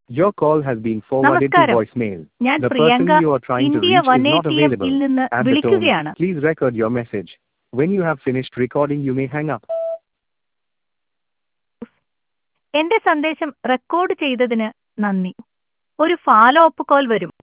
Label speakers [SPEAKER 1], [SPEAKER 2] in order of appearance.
[SPEAKER 1] Your call has been forwarded to
[SPEAKER 2] നമസ്കാരം.
[SPEAKER 1] voicemail.
[SPEAKER 2] ഞാൻ
[SPEAKER 1] The
[SPEAKER 2] Priyanka
[SPEAKER 1] person you are trying to
[SPEAKER 2] India
[SPEAKER 1] reach is not
[SPEAKER 2] 180
[SPEAKER 1] available.
[SPEAKER 2] ൽ നിന്ന്
[SPEAKER 1] At the tone,
[SPEAKER 2] വിളിക്കുകയാണ്.
[SPEAKER 1] please record your message. When you have finished recording, you may hang up.
[SPEAKER 2] എന്റെ സന്ദേശം record ചെയ്തതിന് നന്ദി. ഒരു ഫോളോ അപ്പ് കോൾ വരും.